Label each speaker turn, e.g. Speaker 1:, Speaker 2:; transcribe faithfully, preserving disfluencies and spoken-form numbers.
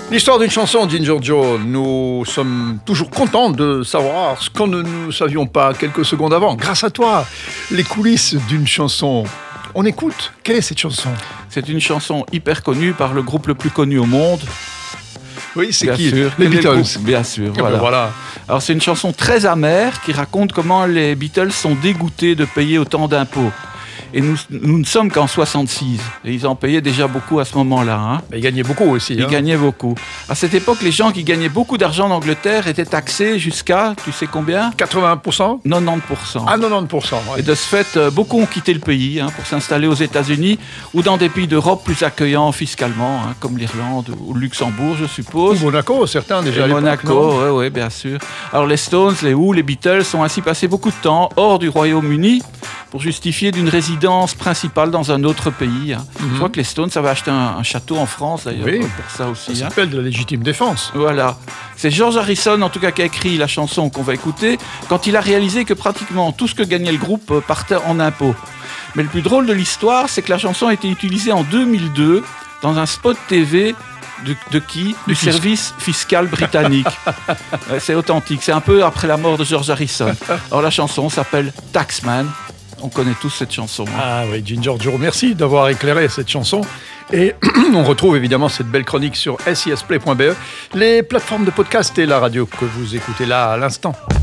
Speaker 1: L'histoire d'une chanson, Ginger Joe. Nous sommes toujours contents de savoir ce qu'on ne nous savions pas quelques secondes avant. Grâce à toi, les coulisses d'une chanson. On écoute. Quelle est cette chanson ?
Speaker 2: C'est une chanson hyper connue par le groupe le plus connu au monde.
Speaker 1: Oui, c'est
Speaker 2: bien
Speaker 1: qui
Speaker 2: sûr,
Speaker 1: Les Beatles.
Speaker 2: Groupe, bien sûr,
Speaker 1: Eh
Speaker 2: voilà.
Speaker 1: ben voilà.
Speaker 2: Alors c'est une chanson très amère qui raconte comment les Beatles sont dégoûtés de payer autant d'impôts. Et nous, nous ne sommes qu'en soixante-six. Et ils en payaient déjà beaucoup à ce moment-là. Hein.
Speaker 1: Ils gagnaient beaucoup aussi.
Speaker 2: Ils
Speaker 1: hein.
Speaker 2: gagnaient beaucoup. À cette époque, les gens qui gagnaient beaucoup d'argent en Angleterre étaient taxés jusqu'à, tu sais combien ?
Speaker 1: quatre-vingts pour cent
Speaker 2: quatre-vingt-dix pour cent.
Speaker 1: Ah, quatre-vingt-dix pour cent. Ouais.
Speaker 2: Et de ce fait, euh, beaucoup ont quitté le pays hein, pour s'installer aux États-Unis ou dans des pays d'Europe plus accueillants fiscalement, hein, comme l'Irlande ou le Luxembourg, je suppose.
Speaker 1: Ou Monaco, certains déjà.
Speaker 2: Et
Speaker 1: à l'époque,
Speaker 2: Monaco, oui, ouais, bien sûr. Alors les Stones, les Who, les Beatles ont ainsi passé beaucoup de temps hors du Royaume-Uni pour justifier d'une résidence principale dans un autre pays. Hein.
Speaker 1: Mm-hmm.
Speaker 2: Je crois que les Stones avaient acheté un, un château en France d'ailleurs
Speaker 1: Oui.
Speaker 2: pour ça aussi.
Speaker 1: Ça
Speaker 2: Hein.
Speaker 1: s'appelle de la légitime défense.
Speaker 2: Voilà. C'est George Harrison, en tout cas, qui a écrit la chanson qu'on va écouter, quand il a réalisé que pratiquement tout ce que gagnait le groupe euh, partait en impôts. Mais le plus drôle de l'histoire, c'est que la chanson a été utilisée en deux mille deux dans un spot T V de, de qui ? Du
Speaker 1: fisc.
Speaker 2: service fiscal britannique. Ouais, c'est authentique. C'est un peu après la mort de George Harrison. Alors la chanson s'appelle Taxman. On connaît tous cette chanson. Hein.
Speaker 1: Ah oui, Ginger Joe, merci d'avoir éclairé cette chanson. Et on retrouve évidemment cette belle chronique sur s i s play point b e, les plateformes de podcast et la radio que vous écoutez là à l'instant.